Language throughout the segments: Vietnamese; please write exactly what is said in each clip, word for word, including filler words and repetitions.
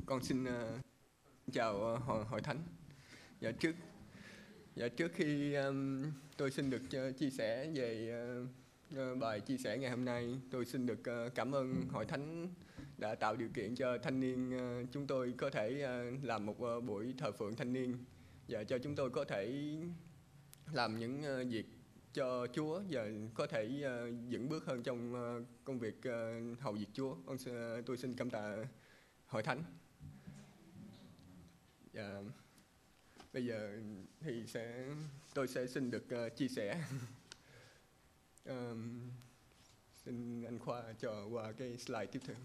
con xin uh, chào uh, hội, hội thánh. Dạ trước dạ trước khi um, tôi xin được uh, chia sẻ về uh, uh, bài chia sẻ ngày hôm nay, tôi xin được uh, cảm ơn hội thánh đã tạo điều kiện cho thanh niên uh, chúng tôi có thể uh, làm một uh, buổi thờ phượng thanh niên và cho chúng tôi có thể làm những uh, việc cho Chúa và có thể uh, vững bước hơn trong uh, công việc uh, hầu việc Chúa. Con uh, tôi xin cảm tạ hội thánh. Và bây giờ thì sẽ tôi sẽ xin được uh, chia sẻ. um, xin anh Khoa cho qua cái slide tiếp theo.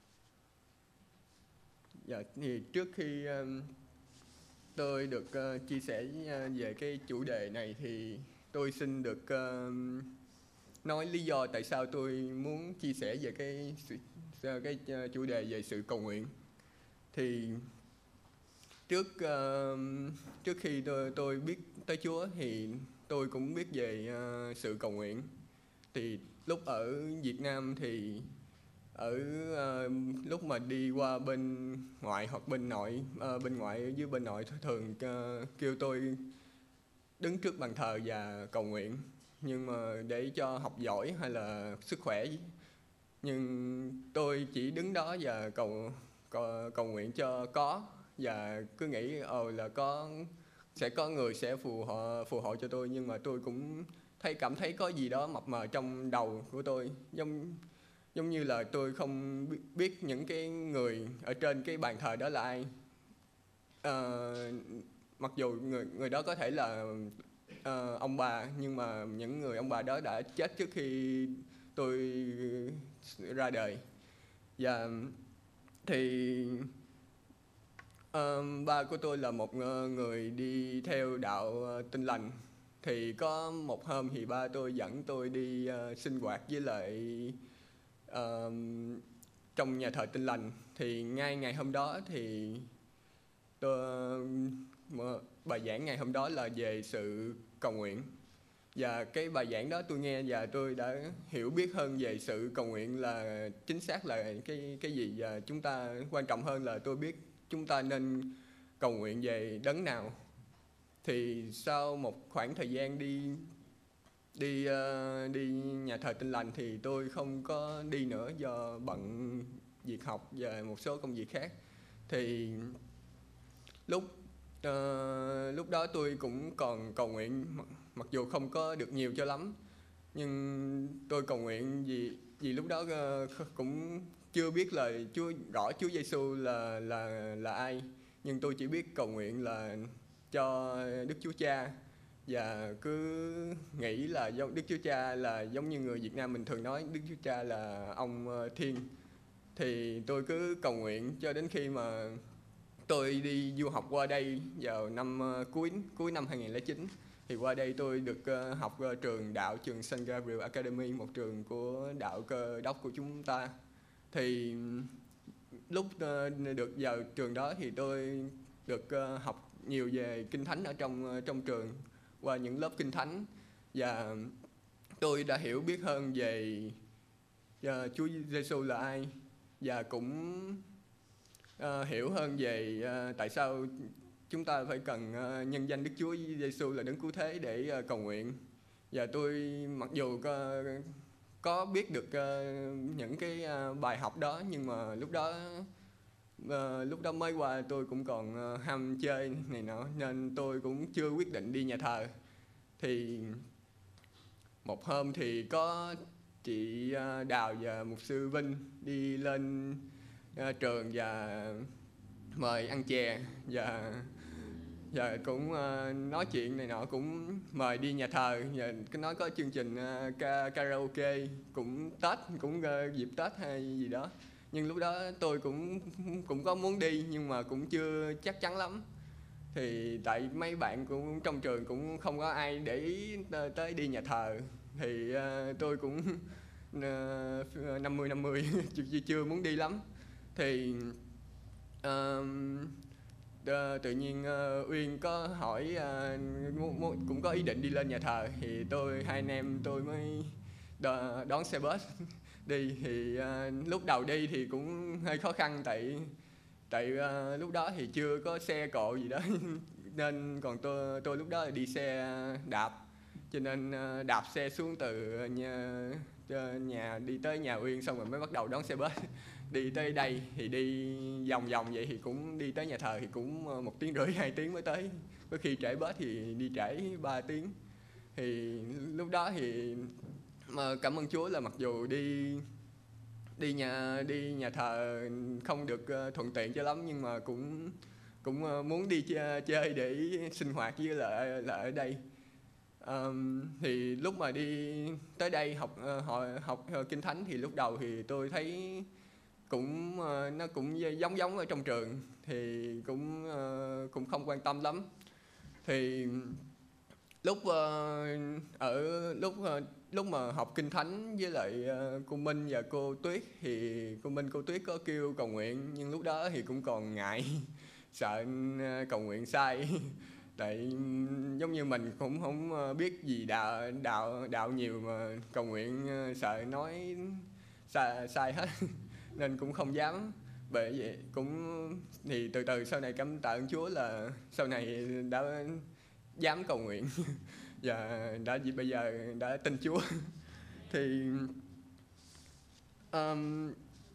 Dạ, thì trước khi um, tôi được uh, chia sẻ uh, về cái chủ đề này thì tôi xin được uh, nói lý do tại sao tôi muốn chia sẻ về cái cái uh, chủ đề về sự cầu nguyện. Thì trước uh, trước khi tôi tôi biết tới Chúa thì tôi cũng biết về uh, sự cầu nguyện. Thì lúc ở Việt Nam thì ở uh, lúc mà đi qua bên ngoại hoặc bên nội uh, bên ngoại với bên nội thường uh, kêu tôi đứng trước bàn thờ và cầu nguyện, nhưng mà để cho học giỏi hay là sức khỏe, nhưng tôi chỉ đứng đó và cầu cầu, cầu nguyện cho có, và cứ nghĩ ồ là có sẽ có người sẽ phù hộ phù hộ cho tôi. Nhưng mà tôi cũng thấy cảm thấy có gì đó mập mờ trong đầu của tôi, giống giống như là tôi không biết những cái người ở trên cái bàn thờ đó là ai. À, mặc dù người người đó có thể là uh, ông bà, nhưng mà những người ông bà đó đã chết trước khi tôi ra đời. Và thì uh, ba của tôi là một người đi theo đạo uh, Tin Lành. Thì có một hôm thì ba tôi dẫn tôi đi uh, sinh hoạt với lại uh, trong nhà thờ Tin Lành. Thì ngay ngày hôm đó thì tôi, uh, bài giảng ngày hôm đó là về sự cầu nguyện. Và cái bài giảng đó tôi nghe và tôi đã hiểu biết hơn về sự cầu nguyện là chính xác là cái cái gì, và chúng ta quan trọng hơn là tôi biết chúng ta nên cầu nguyện về đấng nào. Thì sau một khoảng thời gian đi đi uh, đi nhà thờ Tin Lành thì tôi không có đi nữa do bận việc học và một số công việc khác. Thì lúc uh, lúc đó tôi cũng còn cầu nguyện, mặc dù không có được nhiều cho lắm, nhưng tôi cầu nguyện vì vì lúc đó uh, cũng chưa biết là Chúa rõ Chúa Giêsu là là là ai, nhưng tôi chỉ biết cầu nguyện là cho Đức Chúa Cha, và cứ nghĩ là Đức Chúa Cha là giống như người Việt Nam mình thường nói Đức Chúa Cha là ông uh, Thiên. Thì tôi cứ cầu nguyện cho đến khi mà tôi đi du học qua đây vào năm uh, cuối cuối năm hai nghìn lẻ chín. Thì qua đây tôi được uh, học uh, trường đạo trường Saint Gabriel Academy, một trường của đạo Cơ Đốc của chúng ta. Thì lúc uh, được vào trường đó thì tôi được uh, học nhiều về Kinh Thánh ở trong uh, trong trường qua những lớp Kinh Thánh, và tôi đã hiểu biết hơn về uh, Chúa Giêsu là ai, và cũng uh, hiểu hơn về uh, tại sao chúng ta phải cần uh, nhân danh Đức Chúa Giêsu là đấng cứu thế để uh, cầu nguyện. Và tôi mặc dù có, có biết được uh, những cái uh, bài học đó, nhưng mà lúc đó uh, lúc đó mới qua tôi cũng còn uh, ham chơi này nọ, nên tôi cũng chưa quyết định đi nhà thờ. Thì một hôm thì có chị uh, Đào và mục sư Vinh đi lên uh, trường và mời ăn chè, và và cũng uh, nói chuyện này nọ, cũng mời đi nhà thờ, và nói có chương trình uh, ca, karaoke cũng Tết, cũng uh, dịp Tết hay gì đó. Nhưng lúc đó tôi cũng cũng có muốn đi, nhưng mà cũng chưa chắc chắn lắm. Thì tại mấy bạn cũng trong trường cũng không có ai để ý tới đi nhà thờ, thì uh, tôi cũng uh, năm mươi năm mươi chưa, chưa muốn đi lắm. Thì uh, Uh, tự nhiên uh, Uyên có hỏi uh, cũng có ý định đi lên nhà thờ, thì tôi hai anh em tôi mới đón xe bus đi. Thì uh, lúc đầu đi thì cũng hơi khó khăn, tại tại uh, lúc đó thì chưa có xe cộ gì đó nên còn tôi tôi lúc đó là đi xe đạp, cho nên uh, đạp xe xuống từ nhà, nhà đi tới nhà Uyên xong rồi mới bắt đầu đón xe bus đi tới đây thì đi vòng vòng vậy thì cũng đi tới nhà thờ thì cũng một tiếng rưỡi hai tiếng mới tới, có khi trễ bus thì đi trễ ba tiếng. Thì lúc đó thì mà cảm ơn Chúa là mặc dù đi đi nhà đi nhà thờ không được uh, thuận tiện cho lắm, nhưng mà cũng cũng uh, muốn đi chơi, chơi để sinh hoạt với lại là ở đây. Um, thì lúc mà đi tới đây học uh, học, học uh, kinh thánh thì lúc đầu thì tôi thấy cũng uh, nó cũng giống giống ở trong trường, thì cũng uh, cũng không quan tâm lắm. Thì lúc uh, ở lúc uh, lúc mà học kinh thánh với lại uh, cô Minh và cô Tuyết thì cô Minh cô Tuyết có kêu cầu nguyện, nhưng lúc đó thì cũng còn ngại sợ uh, cầu nguyện sai tại giống như mình cũng không biết gì đạo đạo đạo nhiều mà cầu nguyện uh, sợ nói sai, sai hết nên cũng không dám. Bởi vậy cũng thì từ từ sau này cảm tạ ơn Chúa là sau này đã dám cầu nguyện và đã bây giờ đã tin Chúa. Thì um,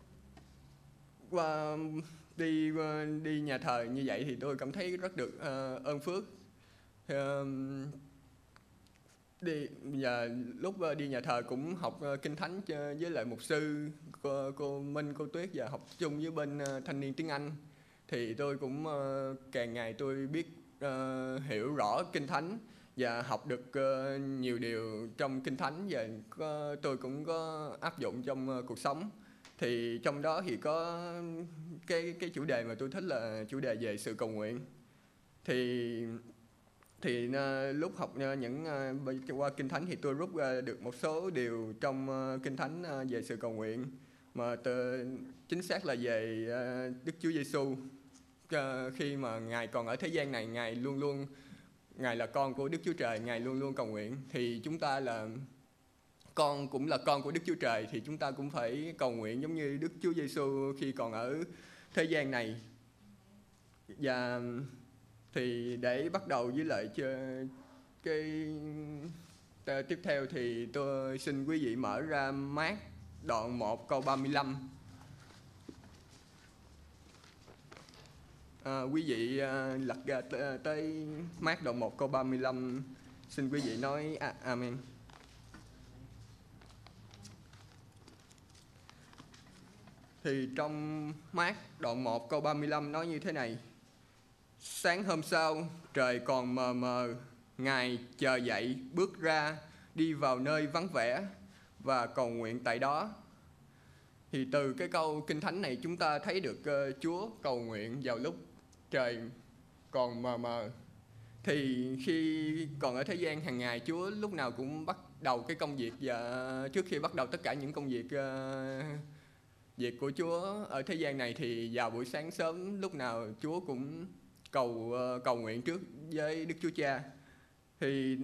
qua đi đi nhà thờ như vậy thì tôi cảm thấy rất được uh, ơn phước. Um, đi giờ lúc đi nhà thờ cũng học uh, kinh thánh với lại mục sư cô, cô Minh cô Tuyết và học chung với bên uh, thanh niên tiếng Anh, thì tôi cũng uh, càng ngày tôi biết uh, hiểu rõ kinh thánh và học được uh, nhiều điều trong kinh thánh, và có, tôi cũng có áp dụng trong uh, cuộc sống. Thì trong đó thì có cái cái chủ đề mà tôi thích là chủ đề về sự cầu nguyện. Thì thì uh, lúc học uh, những uh, qua kinh thánh thì tôi rút ra được một số điều trong uh, kinh thánh uh, về sự cầu nguyện, mà từ, chính xác là về uh, Đức Chúa Giêsu. Uh, khi mà Ngài còn ở thế gian này, Ngài luôn luôn Ngài là con của Đức Chúa Trời, Ngài luôn luôn cầu nguyện. Thì chúng ta là con cũng là con của Đức Chúa Trời, thì chúng ta cũng phải cầu nguyện giống như Đức Chúa Giêsu khi còn ở thế gian này. Và thì để bắt đầu với lại cái tiếp theo thì tôi xin quý vị mở ra Mác đoạn một câu ba mươi lăm. À, quý vị à, lật ra tới Mác đoạn một câu ba mươi lăm, xin quý vị nói à, Amen. Thì trong Mác đoạn một câu ba mươi lăm nói như thế này: sáng hôm sau trời còn mờ mờ, Ngài chờ dậy bước ra đi vào nơi vắng vẻ và cầu nguyện tại đó. Thì từ cái câu kinh thánh này chúng ta thấy được uh, Chúa cầu nguyện vào lúc trời còn mờ mờ. Thì khi còn ở thế gian hàng ngày, Chúa lúc nào cũng bắt đầu cái công việc, và trước khi bắt đầu tất cả những công việc uh, việc của Chúa ở thế gian này thì vào buổi sáng sớm lúc nào Chúa cũng cầu uh, cầu nguyện trước với Đức Chúa Cha. Thì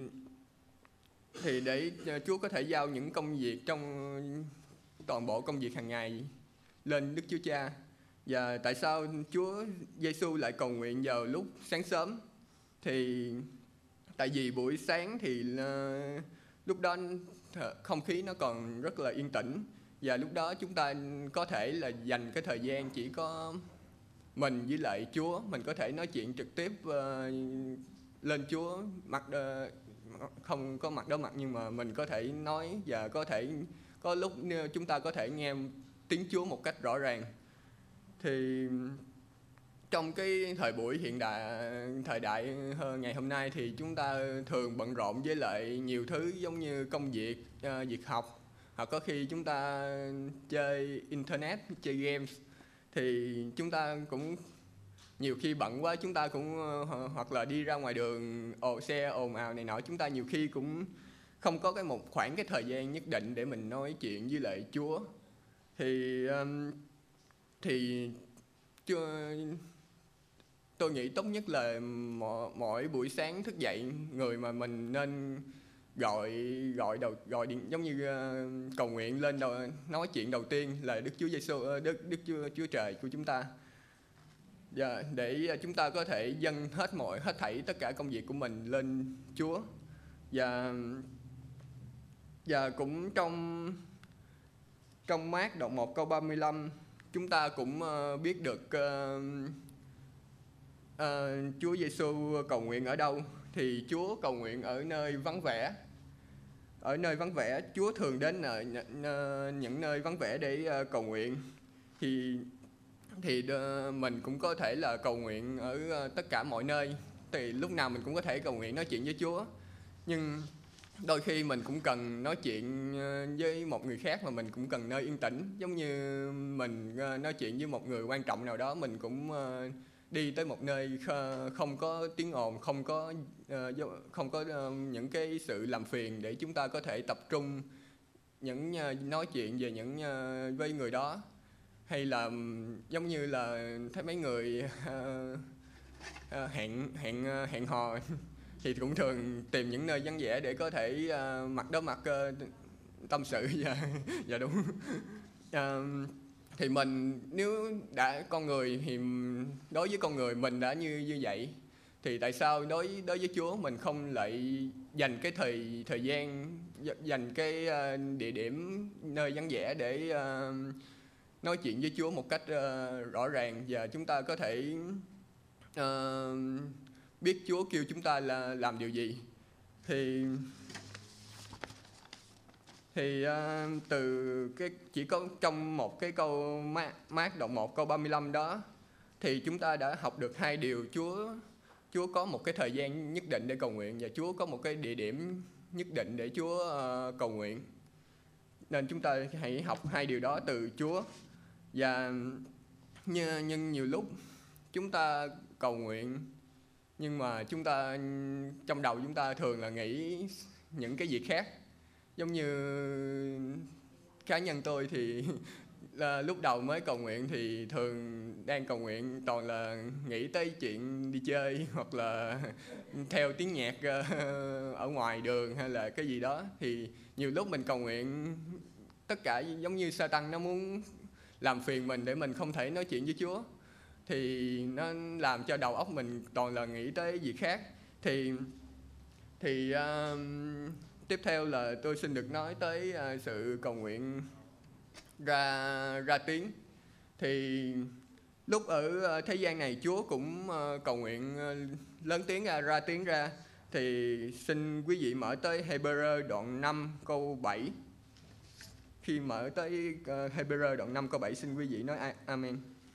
thì để Chúa có thể giao những công việc trong toàn bộ công việc hàng ngày lên Đức Chúa Cha. Và tại sao Chúa Giêsu lại cầu nguyện vào lúc sáng sớm? Thì tại vì buổi sáng thì uh, lúc đó không khí nó còn rất là yên tĩnh, và lúc đó chúng ta có thể là dành cái thời gian chỉ có mình với lại Chúa, mình có thể nói chuyện trực tiếp uh, lên Chúa, mặt uh, không có mặt đối mặt, nhưng mà mình có thể nói và có thể có lúc chúng ta có thể nghe tiếng Chúa một cách rõ ràng. Thì trong cái thời buổi hiện đại thời đại hơn ngày hôm nay thì chúng ta thường bận rộn với lại nhiều thứ giống như công việc, uh, việc học, hoặc có khi chúng ta chơi internet, chơi games. Thì chúng ta cũng nhiều khi bận quá, chúng ta cũng uh, hoặc là đi ra ngoài đường ồ xe ồn ào này nọ, chúng ta nhiều khi cũng không có cái một khoảng cái thời gian nhất định để mình nói chuyện với lại Chúa. Thì um, thì chưa, tôi nghĩ tốt nhất là mỗi, mỗi buổi sáng thức dậy, người mà mình nên gọi gọi đầu gọi điện giống như uh, cầu nguyện lên đầu, nói chuyện đầu tiên là Đức Chúa Giêsu, uh, Đức Đức Chúa Chúa Trời của chúng ta. Dạ, để chúng ta có thể dâng hết mọi hết thảy tất cả công việc của mình lên Chúa. Và và cũng trong trong Mác đoạn một câu ba mươi lăm, chúng ta cũng uh, biết được uh, uh, Chúa Giêsu cầu nguyện ở đâu. Thì Chúa cầu nguyện ở nơi vắng vẻ. Ở nơi vắng vẻ, Chúa thường đến ở những nơi vắng vẻ để uh, cầu nguyện. Thì thì uh, mình cũng có thể là cầu nguyện ở uh, tất cả mọi nơi. Thì lúc nào mình cũng có thể cầu nguyện nói chuyện với Chúa. Nhưng đôi khi mình cũng cần nói chuyện với một người khác mà mình cũng cần nơi yên tĩnh. Giống như mình nói chuyện với một người quan trọng nào đó, mình cũng đi tới một nơi không có tiếng ồn, không có không có những cái sự làm phiền, để chúng ta có thể tập trung những nói chuyện về những với người đó. Hay là giống như là thấy mấy người hẹn hẹn hẹn hò thì cũng thường tìm những nơi vắng vẻ để có thể uh, mặt đối mặt uh, tâm sự. Dạ, dạ đúng. Uh, thì mình nếu đã con người thì đối với con người mình đã như như vậy, thì tại sao đối đối với Chúa mình không lại dành cái thời thời gian, dành cái uh, địa điểm nơi vắng vẻ để uh, nói chuyện với Chúa một cách uh, rõ ràng, và chúng ta có thể uh, biết Chúa kêu chúng ta là làm điều gì. Thì thì uh, từ cái chỉ có trong một cái câu Mác đoạn một câu ba mươi lăm đó, thì chúng ta đã học được hai điều. Chúa Chúa có một cái thời gian nhất định để cầu nguyện, và Chúa có một cái địa điểm nhất định để Chúa uh, cầu nguyện. Nên chúng ta hãy học hai điều đó từ Chúa. Và nhưng, nhưng nhiều lúc chúng ta cầu nguyện, nhưng mà chúng ta trong đầu chúng ta thường là nghĩ những cái việc khác. Giống như cá nhân tôi thì là lúc đầu mới cầu nguyện thì thường đang cầu nguyện toàn là nghĩ tới chuyện đi chơi, hoặc là theo tiếng nhạc ở ngoài đường hay là cái gì đó. Thì nhiều lúc mình cầu nguyện tất cả giống như Sa-tan nó muốn làm phiền mình để mình không thể nói chuyện với Chúa, thì nó làm cho đầu óc mình toàn là nghĩ tới việc khác. Thì thì uh, tiếp theo là tôi xin được nói tới uh, sự cầu nguyện ra ra tiếng. Thì lúc ở uh, thế gian này, Chúa cũng uh, cầu nguyện uh, lớn tiếng ra, ra tiếng ra. Thì xin quý vị mở tới Hebrew đoạn năm câu bảy. Khi mở tới uh, Hebrew đoạn năm câu bảy, xin quý vị nói Amen.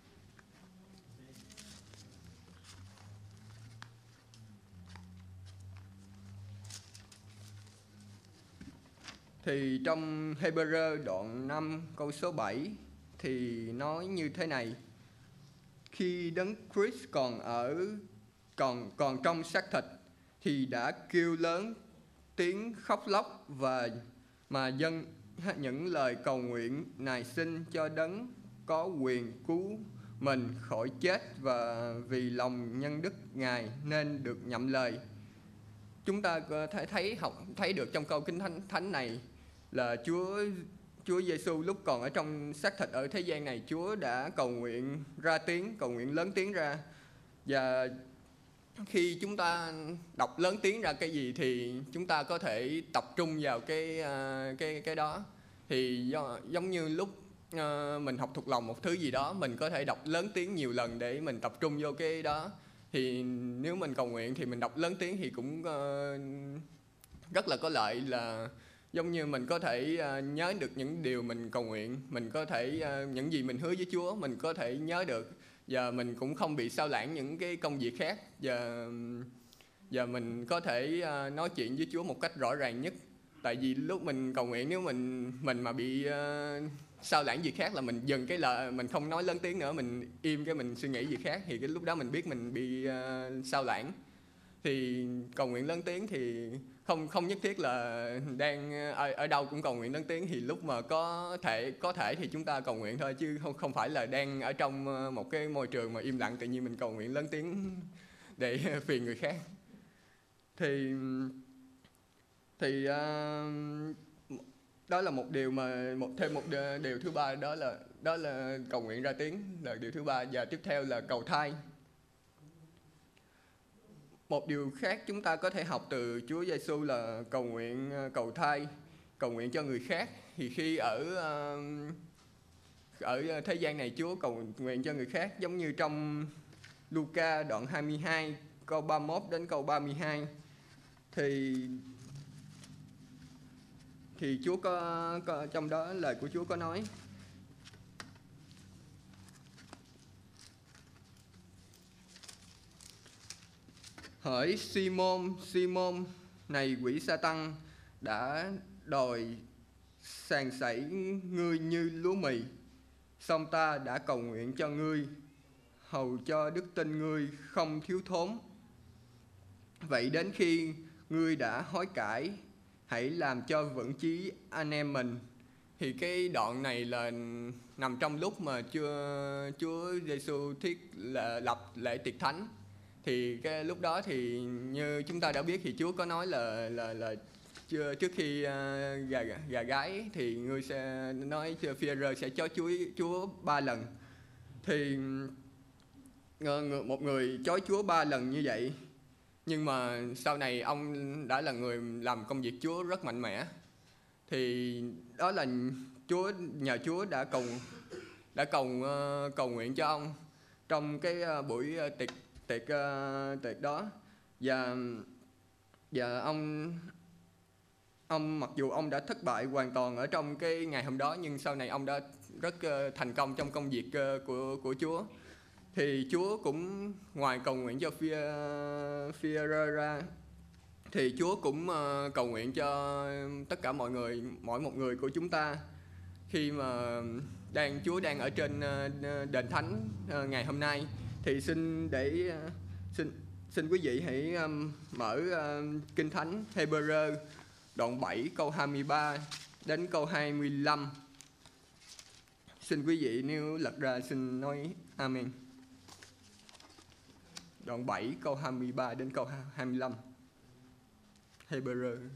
Thì trong Hebrew đoạn năm câu số bảy thì nói như thế này: khi Đấng Christ còn ở còn còn trong xác thịt thì đã kêu lớn tiếng khóc lóc và mà dâng những lời cầu nguyện nài xin cho Đấng có quyền cứu mình khỏi chết, và vì lòng nhân đức Ngài nên được nhậm lời. Chúng ta có thể thấy học thấy được trong câu Kinh Thánh Thánh này là Chúa Chúa Giêsu lúc còn ở trong xác thịt ở thế gian này, Chúa đã cầu nguyện ra tiếng, cầu nguyện lớn tiếng ra. Và khi chúng ta đọc lớn tiếng ra cái gì thì chúng ta có thể tập trung vào cái cái cái đó. Thì do, giống như lúc uh, mình học thuộc lòng một thứ gì đó, mình có thể đọc lớn tiếng nhiều lần để mình tập trung vô cái đó. Thì nếu mình cầu nguyện thì mình đọc lớn tiếng thì cũng uh, rất là có lợi, là giống như mình có thể uh, nhớ được những điều mình cầu nguyện, mình có thể uh, những gì mình hứa với Chúa mình có thể nhớ được, và mình cũng không bị sao lãng những cái công việc khác, và và mình có thể uh, nói chuyện với Chúa một cách rõ ràng nhất. Tại vì lúc mình cầu nguyện, nếu mình mình mà bị uh, sao lãng việc khác là mình dừng cái lời, mình không nói lớn tiếng nữa, mình im cái mình suy nghĩ gì khác, thì cái lúc đó mình biết mình bị uh, sao lãng. Thì cầu nguyện lớn tiếng thì không không nhất thiết là đang ở, ở đâu cũng cầu nguyện lớn tiếng. Thì lúc mà có thể có thể thì chúng ta cầu nguyện thôi, chứ không không phải là đang ở trong một cái môi trường mà im lặng tự nhiên mình cầu nguyện lớn tiếng để phiền người khác. Thì thì uh, đó là một điều mà một thêm một điều, điều thứ ba, đó là đó là cầu nguyện ra tiếng là điều thứ ba, và tiếp theo là cầu thai. Một điều khác chúng ta có thể học từ Chúa Giêsu là cầu nguyện cầu thai, cầu nguyện cho người khác. Thì khi ở ở thế gian này, Chúa cầu nguyện cho người khác giống như trong Luca đoạn hai mươi hai câu ba mươi mốt đến câu ba mươi hai, thì thì Chúa có, có trong đó lời của Chúa có nói: hỡi Simon, Simon này quỷ Sa-tăng đã đòi sàn sảy ngươi như lúa mì, song ta đã cầu nguyện cho ngươi, hầu cho đức tin ngươi không thiếu thốn. Vậy đến khi ngươi đã hối cải, hãy làm cho vững chí anh em mình. Thì cái đoạn này là nằm trong lúc mà chưa Chúa Giêsu thiết là lập lễ tiệc thánh. Thì cái lúc đó thì như chúng ta đã biết thì Chúa có nói là là là chưa trước khi uh, gà gà gái thì ngươi sẽ nói Phi-e-rơ sẽ cho Chúa Chúa ba lần. Thì một người chối Chúa ba lần như vậy, nhưng mà sau này ông đã là người làm công việc Chúa rất mạnh mẽ. Thì đó là Chúa, nhờ Chúa đã cầu đã cầu uh, cầu nguyện cho ông trong cái uh, buổi uh, tiệc tiệc uh, tiệc đó. Và và ông ông mặc dù ông đã thất bại hoàn toàn ở trong cái ngày hôm đó, nhưng sau này ông đã rất uh, thành công trong công việc uh, của của Chúa. Thì Chúa cũng ngoài cầu nguyện cho Phi-e-rơ ra, thì Chúa cũng uh, cầu nguyện cho tất cả mọi người, mỗi một người của chúng ta khi mà đang Chúa đang ở trên uh, đền thánh uh, ngày hôm nay. Thì xin để uh, xin xin quý vị hãy um, mở uh, kinh thánh Hê-bơ-rơ đoạn bảy câu hai mươi ba đến câu hai mươi lăm. Xin quý vị nếu lật ra xin nói amen. Đoạn bảy câu hai mươi ba đến câu hai mươi lăm. Hê-bơ-rơ.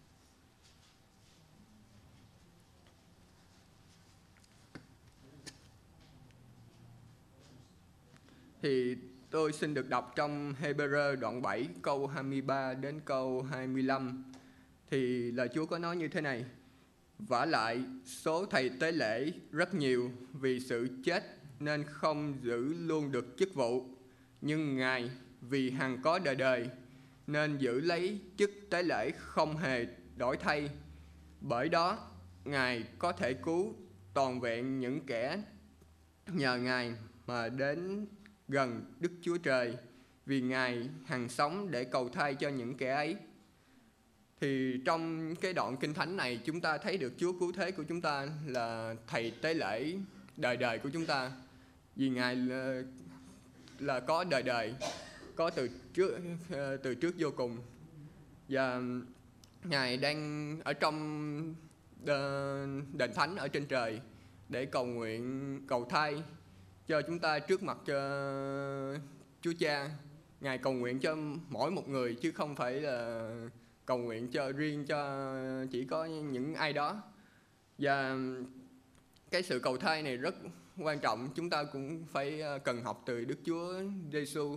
Thì tôi xin được đọc trong Hê-bơ-rơ đoạn bảy câu hai mươi ba đến câu hai mươi lăm. Thì lời Chúa có nói như thế này: vả lại số thầy tế lễ rất nhiều vì sự chết nên không giữ luôn được chức vụ, nhưng Ngài vì hằng có đời đời nên giữ lấy chức tế lễ không hề đổi thay. Bởi đó Ngài có thể cứu toàn vẹn những kẻ nhờ Ngài mà đến gần Đức Chúa Trời, vì Ngài hằng sống để cầu thay cho những kẻ ấy. Thì trong cái đoạn kinh thánh này chúng ta thấy được Chúa cứu thế của chúng ta là thầy tế lễ đời đời của chúng ta, vì Ngài là, là có đời đời, có từ trước từ trước vô cùng, và Ngài đang ở trong đền thánh ở trên trời để cầu nguyện cầu thay cho chúng ta trước mặt cho Chúa Cha. Ngài cầu nguyện cho mỗi một người chứ không phải là cầu nguyện cho riêng cho chỉ có những ai đó. Và cái sự cầu thay này rất quan trọng, chúng ta cũng phải cần học từ Đức Chúa Giêsu.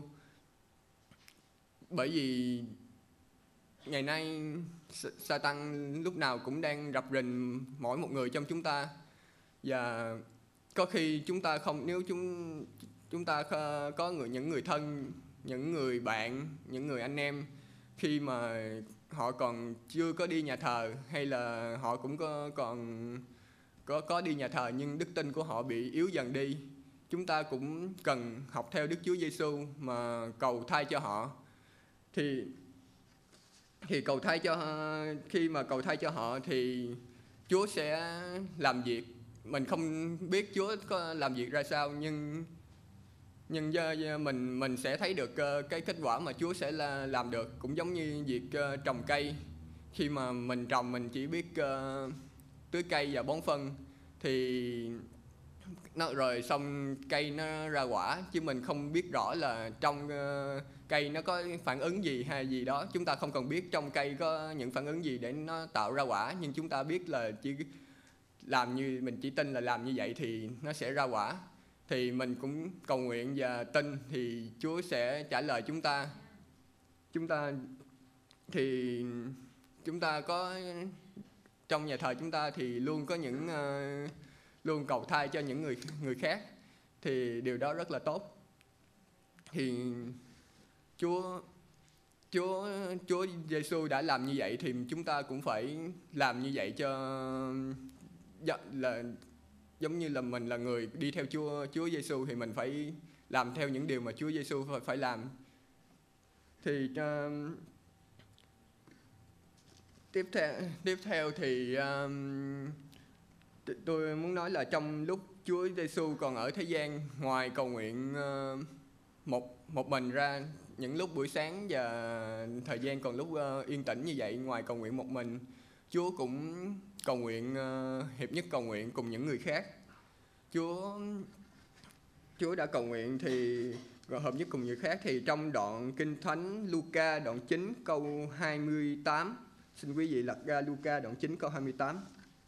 Bởi vì ngày nay Sa-tăng lúc nào cũng đang rập rình mỗi một người trong chúng ta, và có khi chúng ta không, nếu chúng chúng ta có người những người thân, những người bạn, những người anh em khi mà họ còn chưa có đi nhà thờ, hay là họ cũng có còn có có đi nhà thờ nhưng đức tin của họ bị yếu dần đi, chúng ta cũng cần học theo Đức Chúa Giêsu mà cầu thay cho họ. Thì thì cầu thay cho khi mà cầu thay cho họ thì Chúa sẽ làm việc. Mình không biết Chúa có làm việc ra sao, nhưng nhưng mình mình sẽ thấy được cái kết quả mà Chúa sẽ làm được. Cũng giống như việc trồng cây, khi mà mình trồng mình chỉ biết tưới cây và bón phân, thì nó rồi xong cây nó ra quả, chứ mình không biết rõ là trong uh, cây nó có phản ứng gì hay gì đó. Chúng ta không cần biết trong cây có những phản ứng gì để nó tạo ra quả, nhưng chúng ta biết là chỉ làm như mình chỉ tin là làm như vậy thì nó sẽ ra quả. Thì mình cũng cầu nguyện và tin thì Chúa sẽ trả lời chúng ta. Chúng ta thì chúng ta có trong nhà thờ chúng ta thì luôn có những uh, luôn cầu thai cho những người người khác, thì điều đó rất là tốt. Thì Chúa Chúa Chúa Giêsu đã làm như vậy thì chúng ta cũng phải làm như vậy, cho là giống như là mình là người đi theo Chúa Chúa Giêsu thì mình phải làm theo những điều mà Chúa Giêsu phải, phải làm. Thì uh, tiếp theo tiếp theo thì um, tôi muốn nói là trong lúc Chúa Giêsu còn ở thế gian, ngoài cầu nguyện uh, một một mình ra, những lúc buổi sáng và thời gian còn lúc uh, yên tĩnh như vậy, ngoài cầu nguyện một mình, Chúa cũng cầu nguyện uh, hiệp nhất cầu nguyện cùng những người khác. Chúa Chúa đã cầu nguyện thì hợp nhất cùng người khác. Thì trong đoạn Kinh Thánh Luca đoạn chín câu hai mươi tám, xin quý vị lật ra Luca đoạn chín câu hai mươi tám.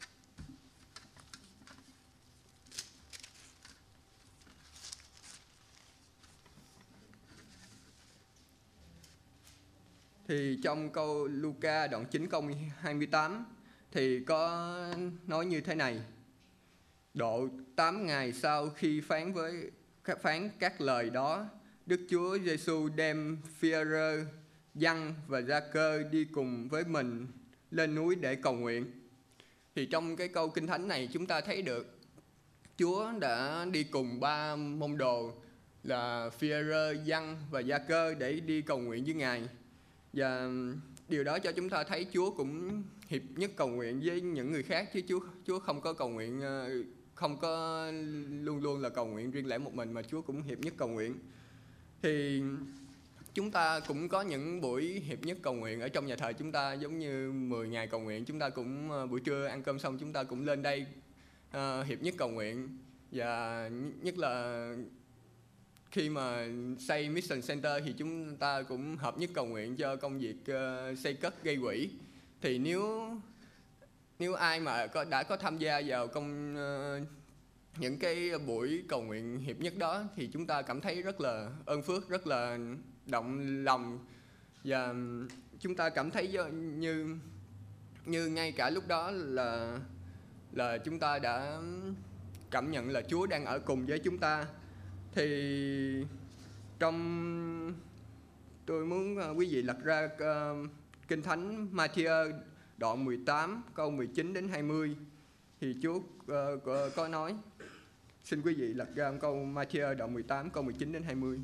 Thì trong câu Luca đoạn chín câu hai mươi tám thì có nói như thế này: độ tám ngày sau khi phán với phán các lời đó, Đức Chúa Giêsu đem Phi-e-rơ, Giăng và Gia-cơ đi cùng với mình lên núi để cầu nguyện. Thì trong cái câu Kinh Thánh này chúng ta thấy được Chúa đã đi cùng ba môn đồ là Phi-e-rơ, Giăng và Gia-cơ để đi cầu nguyện với Ngài. Và điều đó cho chúng ta thấy Chúa cũng hiệp nhất cầu nguyện với những người khác, chứ Chúa Chúa không có cầu nguyện không có luôn luôn là cầu nguyện riêng lẻ một mình, mà Chúa cũng hiệp nhất cầu nguyện. Thì chúng ta cũng có những buổi hiệp nhất cầu nguyện ở trong nhà thờ chúng ta, giống như mười ngày cầu nguyện, chúng ta cũng buổi trưa ăn cơm xong chúng ta cũng lên đây uh, hiệp nhất cầu nguyện. Và nhất là khi mà xây Mission Center thì chúng ta cũng hợp nhất cầu nguyện cho công việc uh, xây cất gây quỹ. Thì nếu nếu ai mà có, đã có tham gia vào công uh, những cái buổi cầu nguyện hiệp nhất đó thì chúng ta cảm thấy rất là ơn phước, rất là động lòng, và chúng ta cảm thấy như như ngay cả lúc đó là là chúng ta đã cảm nhận là Chúa đang ở cùng với chúng ta. Thì trong tôi muốn quý vị lật ra uh, Kinh Thánh Ma-thi-ơ đoạn mười tám câu mười chín đến hai mươi thì Chúa uh, có, có nói. Xin quý vị lật ra câu Ma-thi-ơ đoạn mười tám câu mười chín đến hai mươi.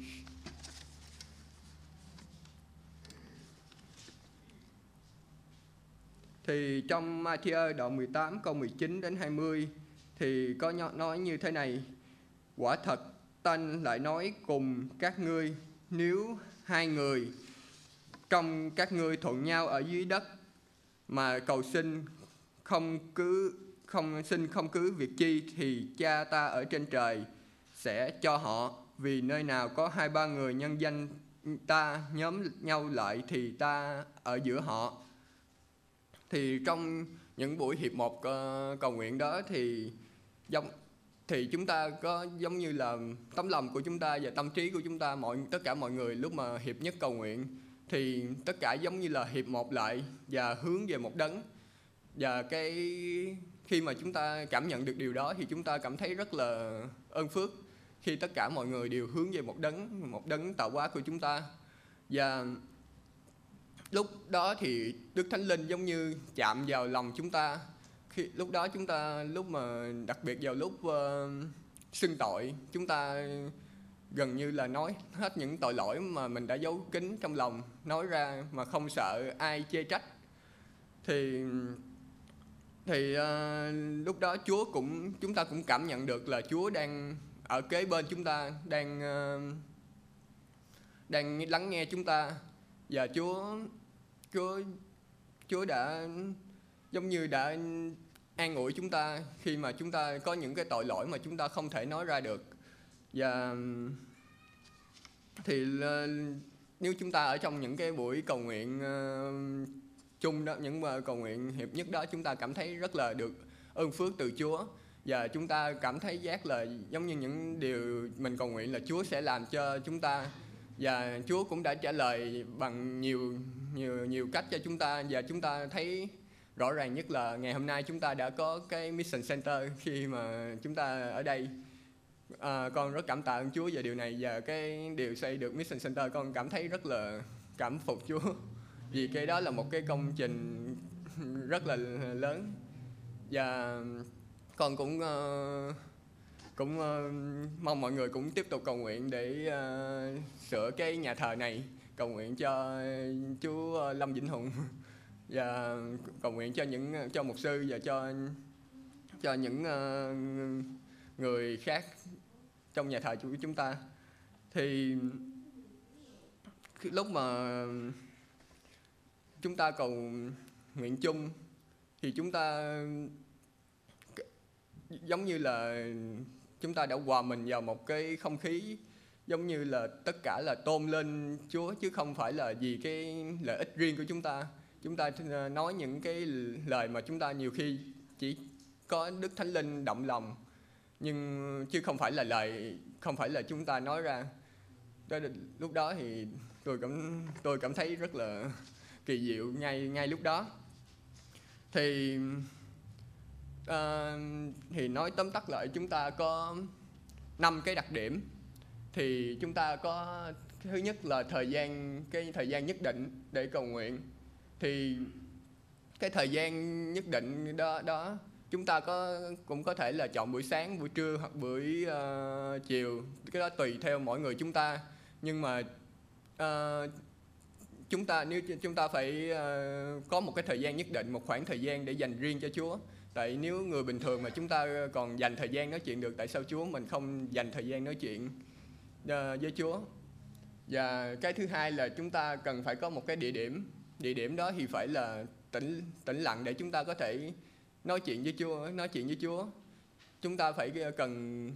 Thì trong Ma-thi-ơ đoạn mười tám câu mười chín đến hai mươi thì có nói như thế này: quả thật Tanh lại nói cùng các ngươi, nếu hai người trong các ngươi thuận nhau ở dưới đất mà cầu xin không cứ không xin không cứ việc chi, thì Cha ta ở trên trời sẽ cho họ. Vì nơi nào có hai ba người nhân danh ta nhóm nhau lại thì ta ở giữa họ. Thì trong những buổi hiệp một uh, cầu nguyện đó thì giống thì chúng ta có giống như là tấm lòng của chúng ta và tâm trí của chúng ta, mọi tất cả mọi người lúc mà hiệp nhất cầu nguyện thì tất cả giống như là hiệp một lại và hướng về một đấng. Và cái khi mà chúng ta cảm nhận được điều đó thì chúng ta cảm thấy rất là ơn phước khi tất cả mọi người đều hướng về một đấng, một đấng tạo hóa của chúng ta. Và lúc đó thì Đức Thánh Linh giống như chạm vào lòng chúng ta. Khi lúc đó chúng ta lúc mà đặc biệt vào lúc uh, xưng tội, chúng ta gần như là nói hết những tội lỗi mà mình đã giấu kín trong lòng, nói ra mà không sợ ai chê trách. Thì thì uh, lúc đó Chúa cũng chúng ta cũng cảm nhận được là Chúa đang ở kế bên chúng ta, đang uh, đang lắng nghe chúng ta. Và Chúa Chúa Chúa đã giống như đã an ủi chúng ta khi mà chúng ta có những cái tội lỗi mà chúng ta không thể nói ra được. Và thì nếu chúng ta ở trong những cái buổi cầu nguyện uh, chung đó, những uh, cầu nguyện hiệp nhất đó, chúng ta cảm thấy rất là được ơn phước từ Chúa, và chúng ta cảm thấy giác là giống như những điều mình cầu nguyện là Chúa sẽ làm cho chúng ta, và Chúa cũng đã trả lời bằng nhiều nhiều nhiều cách cho chúng ta. Và chúng ta thấy rõ ràng nhất là ngày hôm nay chúng ta đã có cái Mission Center khi mà chúng ta ở đây. À, con rất cảm tạ ơn Chúa về điều này, và cái điều xây được Mission Center con cảm thấy rất là cảm phục Chúa, vì cái đó là một cái công trình rất là lớn. Và con cũng uh, cũng uh, mong mọi người cũng tiếp tục cầu nguyện để uh, sửa cái nhà thờ này, cầu nguyện cho chú Lâm Vĩnh Hùng và cầu nguyện cho những cho mục sư và cho cho những uh, người khác trong nhà thờ của chúng ta. Thì lúc mà chúng ta cầu nguyện chung thì chúng ta giống như là chúng ta đã hòa mình vào một cái không khí giống như là tất cả là tôn lên Chúa, chứ không phải là vì cái lợi ích riêng của chúng ta. Chúng ta nói những cái lời mà chúng ta nhiều khi chỉ có Đức Thánh Linh động lòng, nhưng chứ không phải là lời, không phải là chúng ta nói ra. Đó, lúc đó thì tôi cảm tôi cảm thấy rất là kỳ diệu ngay ngay lúc đó. Thì uh, thì nói tóm tắt lại, chúng ta có năm cái đặc điểm. Thì chúng ta có thứ nhất là thời gian cái thời gian nhất định để cầu nguyện. Thì cái thời gian nhất định đó đó chúng ta có cũng có thể là chọn buổi sáng, buổi trưa hoặc buổi uh, chiều, cái đó tùy theo mỗi người chúng ta. Nhưng mà uh, chúng ta nếu chúng ta phải uh, có một cái thời gian nhất định, một khoảng thời gian để dành riêng cho Chúa. Tại nếu người bình thường mà chúng ta còn dành thời gian nói chuyện được, tại sao Chúa mình không dành thời gian nói chuyện uh, với Chúa? Và cái thứ hai là chúng ta cần phải có một cái địa điểm. Địa điểm đó thì phải là tĩnh tĩnh lặng để chúng ta có thể nói chuyện với Chúa, nói chuyện với Chúa. Chúng ta phải cần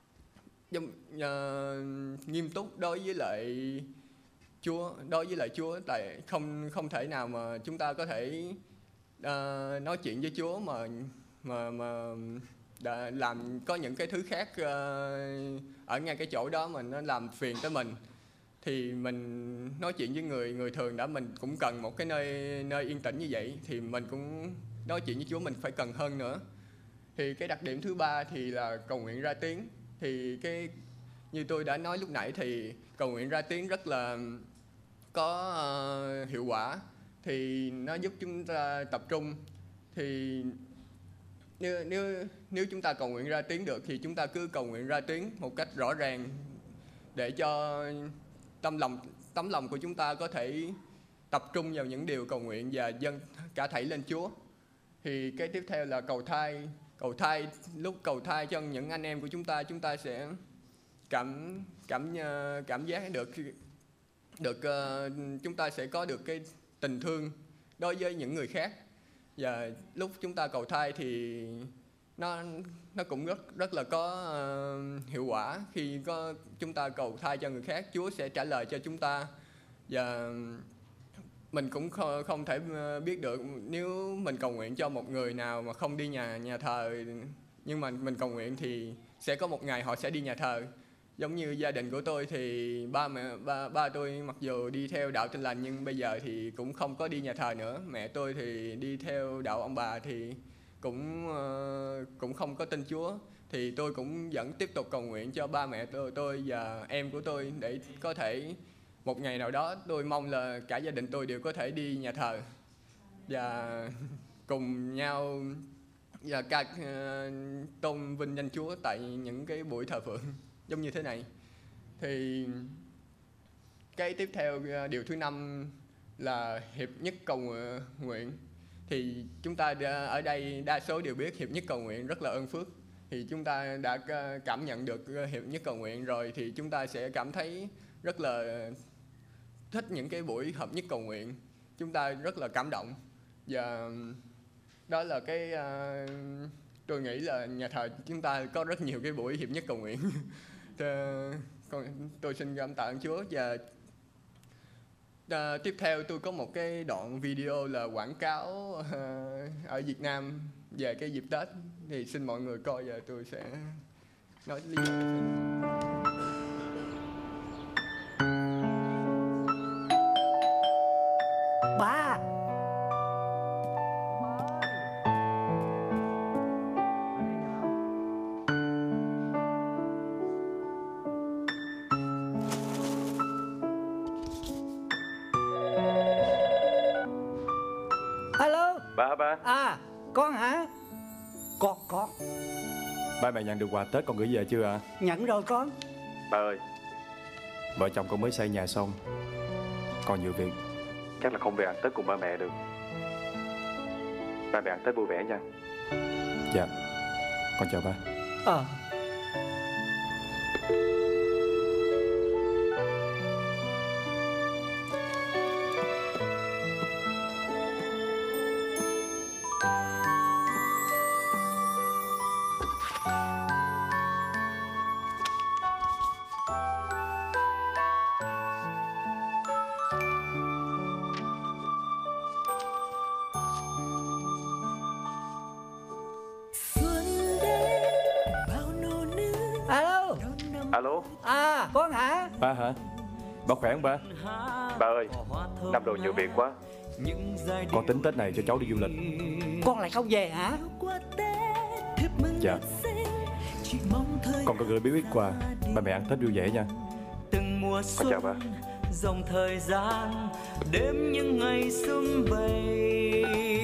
uh, nghiêm túc đối với lại Chúa, đối với lại Chúa, tại không không thể nào mà chúng ta có thể uh, nói chuyện với Chúa mà mà mà đã làm có những cái thứ khác uh, ở ngay cái chỗ đó mà nó làm phiền tới mình. Thì mình nói chuyện với người người thường đã mình cũng cần một cái nơi nơi yên tĩnh như vậy, thì mình cũng nói chuyện với Chúa mình phải cần hơn nữa. Thì cái đặc điểm thứ ba thì là cầu nguyện ra tiếng. Thì cái như tôi đã nói lúc nãy thì cầu nguyện ra tiếng rất là có uh, hiệu quả. Thì nó giúp chúng ta tập trung. Thì nếu nếu nếu chúng ta cầu nguyện ra tiếng được thì chúng ta cứ cầu nguyện ra tiếng một cách rõ ràng để cho tâm lòng tấm lòng của chúng ta có thể tập trung vào những điều cầu nguyện và dâng cả thảy lên Chúa. Thì cái tiếp theo là cầu thai. Cầu thai lúc cầu thai cho những anh em của chúng ta, chúng ta sẽ cảm cảm cảm giác được được uh, chúng ta sẽ có được cái tình thương đối với những người khác. Và lúc chúng ta cầu thai thì nó nó cũng rất rất là có uh, hiệu quả. Khi có chúng ta cầu thai cho người khác, Chúa sẽ trả lời cho chúng ta. Và mình cũng không, không thể biết được nếu mình cầu nguyện cho một người nào mà không đi nhà nhà thờ, nhưng mà mình cầu nguyện thì sẽ có một ngày họ sẽ đi nhà thờ. Giống như gia đình của tôi thì ba mẹ ba ba tôi mặc dù đi theo đạo Tin Lành nhưng bây giờ thì cũng không có đi nhà thờ nữa. Mẹ tôi thì đi theo đạo ông bà thì cũng uh, cũng không có tin Chúa. Thì tôi cũng vẫn tiếp tục cầu nguyện cho ba mẹ tôi, tôi và em của tôi để có thể một ngày nào đó tôi mong là cả gia đình tôi đều có thể đi nhà thờ và cùng nhau và ca uh, tôn vinh danh Chúa tại những cái buổi thờ phượng giống như thế này. Thì cái tiếp theo điều thứ năm là hiệp nhất cầu nguyện. Thì chúng ta ở đây đa số đều biết hiệp nhất cầu nguyện rất là ơn phước. Thì chúng ta đã cảm nhận được hiệp nhất cầu nguyện rồi thì chúng ta sẽ cảm thấy rất là thích những cái buổi hợp nhất cầu nguyện. Chúng ta rất là cảm động và đó là cái uh, tôi nghĩ là nhà thờ chúng ta có rất nhiều cái buổi hiệp nhất cầu nguyện. Con tôi xin cảm tạ ơn Chúa. Và uh, tiếp theo tôi có một cái đoạn video là quảng cáo uh, ở Việt Nam về cái dịp Tết, thì xin mọi người coi và tôi sẽ nói lý do. Ba. Alo. Ba ba. À, con hả? Con con. Ba mẹ nhận được quà Tết con gửi về chưa ạ? À? Nhận rồi con. Ba ơi, vợ chồng con mới xây nhà xong, còn nhiều việc, chắc là không về ăn Tết cùng ba mẹ được. Ba mẹ ăn Tết vui vẻ nha. Dạ, con chào ba. Ờ. Alo. Alo. À, con hả? Ba hả? Ba khỏe không ba? Ba ơi, năm rồi nhiều việc quá, con tính Tết này cho cháu đi du lịch. Con lại không về hả? Dạ. Con có gửi bí quyết quà, ba mẹ ăn Tết vui vẻ nha. Từng mùa xuân, con chào ba. dòng thời gian, đêm những ngày sum vầy.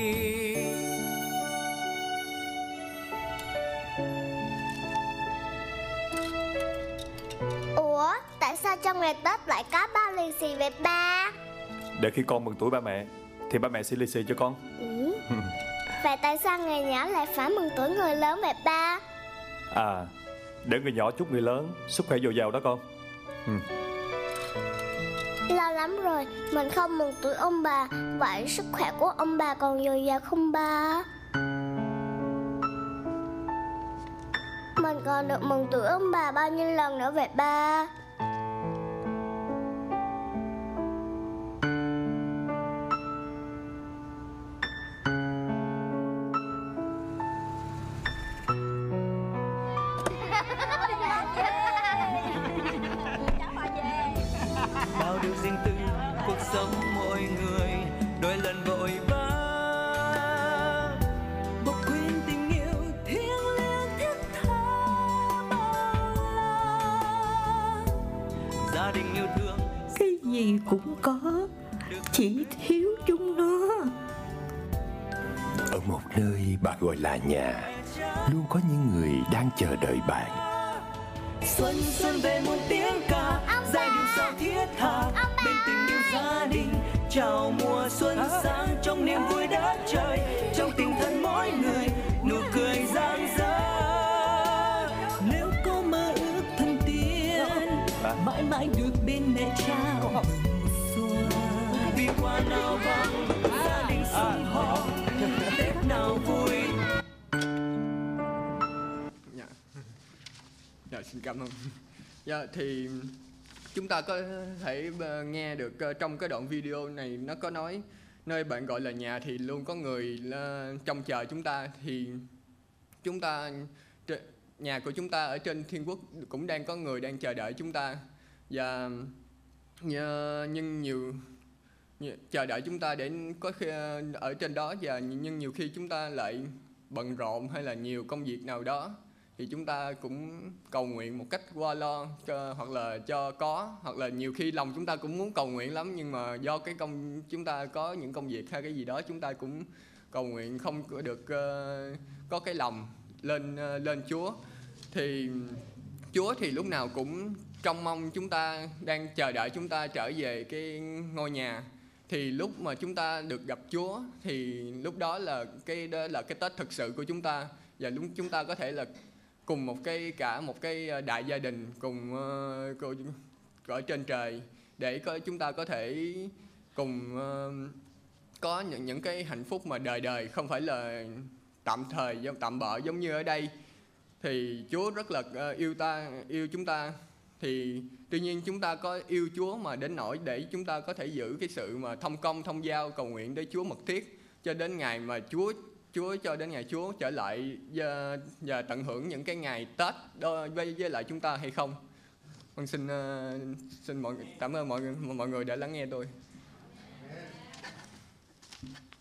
Ủa, tại sao trong ngày Tết lại có bao lì xì vậy ba? Để khi con mừng tuổi ba mẹ thì ba mẹ sẽ lì xì cho con. Ừ. Vậy tại sao người nhỏ lại phải mừng tuổi người lớn vậy ba? À, để người nhỏ chúc người lớn sức khỏe dồi dào đó con. Ừ. Lâu lắm rồi mình không mừng tuổi ông bà. Vậy sức khỏe của ông bà còn dồi dào không ba? Mình còn được mừng tuổi ông bà bao nhiêu lần nữa vậy ba? Bao điều riêng tư cuộc sống mỗi người đôi lần vội vã, bỏ quên tình yêu thiêng liêng thiết tha bao la. Gia đình yêu thương Cái gì cũng có, chỉ thiếu chúng nó. Ở một nơi bạn gọi là nhà, luôn có những người đang chờ đợi bạn. xuân xuân về muôn tiếng ca, giai điệu sao thiết tha bên tình yêu gia đình. Chào mùa xuân sang trong niềm vui đất trời, trong tình thân mỗi người nụ cười rạng rỡ. Nếu có mơ ước thân tiên, mãi mãi được bên mẹ cha mừng xuân. Vì qua nào vắng gia đình sum họp, Tết nào vui. Dạ. Dạ, xin cảm ơn. Dạ, thì chúng ta có thể nghe được trong cái đoạn video này nó có nói nơi bạn gọi là nhà thì luôn có người trông chờ chúng ta. Thì chúng ta, nhà của chúng ta ở trên thiên quốc cũng đang có người đang chờ đợi chúng ta. Và nhưng nhiều chờ đợi chúng ta để có khi ở trên đó, và nhưng nhiều khi chúng ta lại bận rộn hay là nhiều công việc nào đó, thì chúng ta cũng cầu nguyện một cách qua lo cho, hoặc là cho có, hoặc là nhiều khi lòng chúng ta cũng muốn cầu nguyện lắm, nhưng mà do cái công chúng ta có những công việc hay cái gì đó, chúng ta cũng cầu nguyện không có được uh, có cái lòng lên uh, lên Chúa. Thì Chúa thì lúc nào cũng trông mong chúng ta, đang chờ đợi chúng ta trở về cái ngôi nhà. Thì lúc mà chúng ta được gặp Chúa thì lúc đó là cái đó là cái Tết thực sự của chúng ta, và lúc chúng ta có thể là cùng một cái cả một cái đại gia đình cùng uh, ở trên trời để có chúng ta có thể cùng uh, có những những cái hạnh phúc mà đời đời, không phải là tạm thời, tạm bợ giống như ở đây. Thì Chúa rất là yêu ta, yêu chúng ta. Thì tuy nhiên chúng ta có yêu Chúa mà đến nỗi để chúng ta có thể giữ cái sự mà thông công, thông giao, cầu nguyện để Chúa mật thiết cho đến ngày mà Chúa Chúa cho đến ngày Chúa trở lại và, và tận hưởng những cái ngày Tết đó với, với lại chúng ta hay không? Con xin uh, xin mọi cảm ơn mọi mọi người đã lắng nghe tôi.